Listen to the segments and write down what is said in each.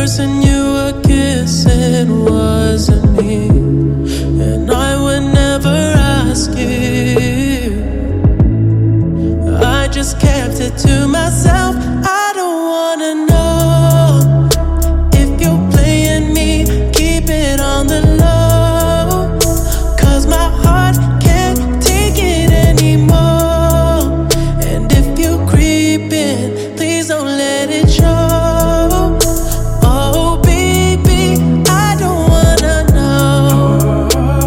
person you were kissing wasn't me, and I would never ask you. I just kept it to myself. I don't wanna know if you're playing me. Keep it on the low, 'cause my heart can't take it anymore. And if you creeping, please don't let it show. Oh baby, I don't wanna know.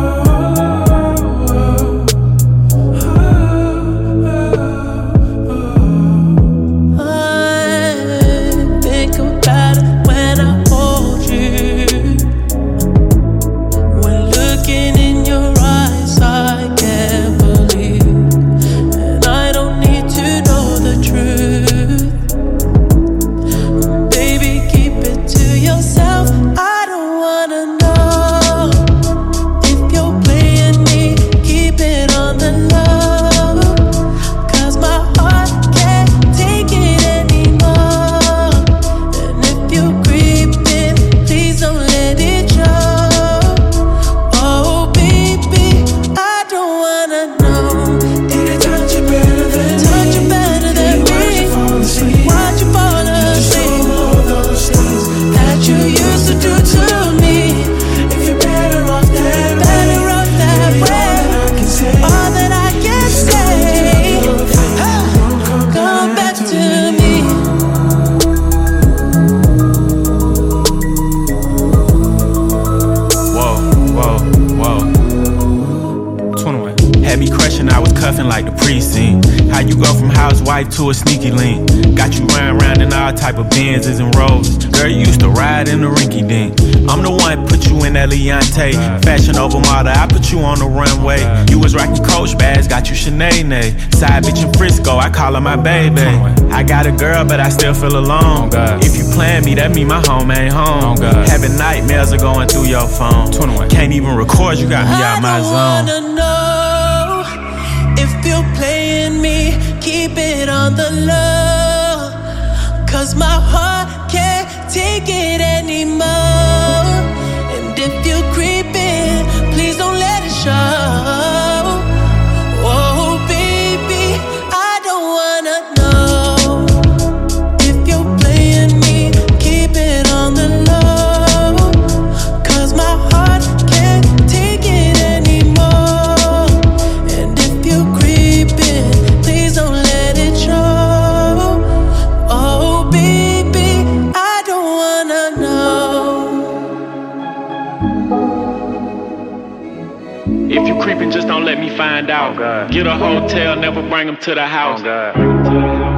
I think about it when I hold you. When looking in your eyes, I can't believe. And I don't need to know the truth. Baby, keep it to yourself. I don't wanna know if you're playing me. Keep it on the low, 'cause my heart can't take it anymore. And if you creeping, please don't let it show. Oh baby, I don't wanna know. Did it touch you better than me? Touch you better than me. Watch you fall asleep. Watch you fall asleep. All those things That you used to do to me. if you're better off that way. Better off that way. I can say All that I can say. Come back to me. Whoa, whoa, whoa. 21. Had me crushing, I was cuffing like the precinct. How you go from housewife to a sneaky link? Got you riding around in all type of Benzes and Rolls. Girl, you used to ride in the rinky dink. I'm the one put you in that Leontay. Fashion over model, I put you on the runway. You was rocking Coach bags, got you Sinead. Side bitch in Frisco, I call her my baby. I got a girl, but I still feel alone. If you plan me, that mean my home ain't home. Having nightmares are going through your phone. Can't even record, you got me out my I don't zone. wanna know if you're playing me. Keep it on the low, 'cause my heart can't take it anymore. And if you're creeping, please don't let it show. Oh baby, I don't wanna know if you're playing me. Keep it on the low, 'cause my heart can't take it anymore. And if you're creeping, please don't let it show. Oh baby, I don't wanna know. If you creeping, just don't let me find out. Get a hotel, never bring them to the house.